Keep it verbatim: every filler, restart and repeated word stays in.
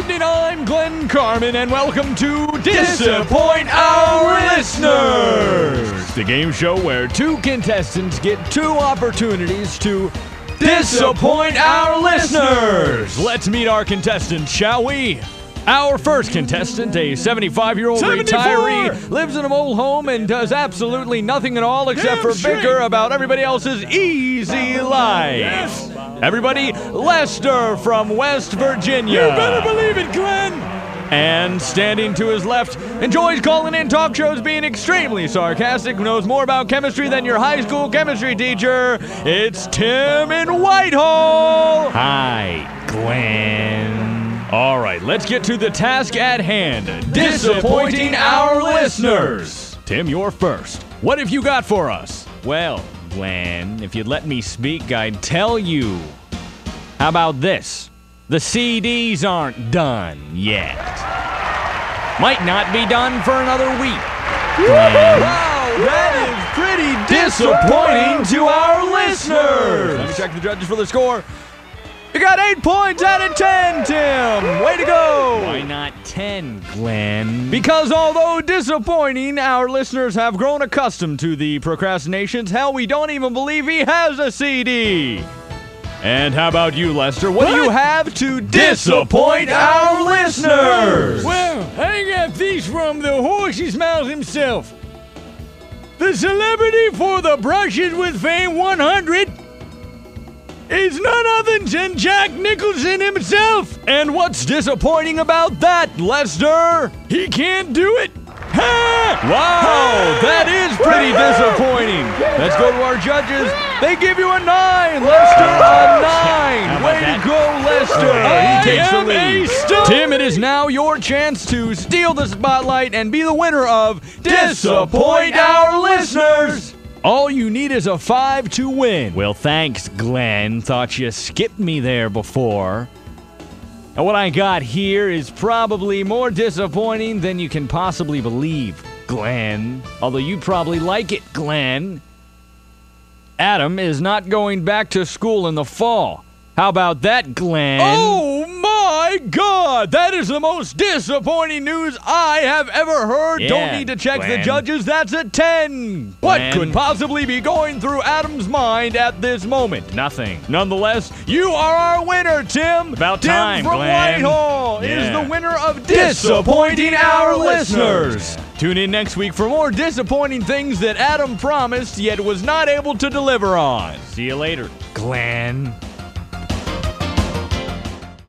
evening, I'm Glenn Carmen, and welcome to Disappoint Our Listeners, the game show where two contestants get two opportunities to disappoint our listeners. Let's meet our contestants, shall we? Our first contestant, a seventy-five-year-old retiree, lives in a mobile home and does absolutely nothing at all except for bicker about everybody else's easy life. Yes. Everybody, Lester from West Virginia. You better believe it, Glenn. And standing to his left, enjoys calling in talk shows, being extremely sarcastic, knows more about chemistry than your high school chemistry teacher. It's Tim in Whitehall. Hi, Glenn. All right, let's get to the task at hand. Disappointing our listeners. Tim, you're first. What have you got for us? Well, Glenn, if you'd let me speak, I'd tell you. How about this? The C Ds aren't done yet. Might not be done for another week. Glenn. Wow, that is pretty disappointing to our listeners. Let me check the judges for the score. You got eight points out of ten, Tim. Way to go. Why not ten, Glenn? Because although disappointing, our listeners have grown accustomed to the procrastinations. Hell, we don't even believe he has a C D. And how about you, Lester? What, what do you have to disappoint our listeners? Well, I got these from the horse's mouth himself. The celebrity for the Brushes with Fame one hundred is none other than Jack Nicholson himself. And what's disappointing about that, Lester? He can't do it. Ha! Wow, that is pretty disappointing. Let's go to our judges. They give you a nine. Lester, a nine. Way to go, Lester. He takes the lead. Tim, it is now your chance to steal the spotlight and be the winner of Disappoint Our Listeners. All you need is a five to win. Well, thanks, Glenn. Thought you skipped me there before. And what I got here is probably more disappointing than you can possibly believe, Glenn. Although you'd probably like it, Glenn. Adam is not going back to school in the fall. How about that, Glenn? Oh, my God! That is the most disappointing news I have ever heard. Yeah, Don't need to check Glenn. the judges. That's a ten. What Glenn. could possibly be going through Adam's mind at this moment? Nothing. Nonetheless, you are our winner, Tim. About Tim time, from Glenn. Whitehall Yeah. is the winner of Disappointing Our Listeners. Tune in next week for more disappointing things that Adam promised yet was not able to deliver on. See you later, Glenn.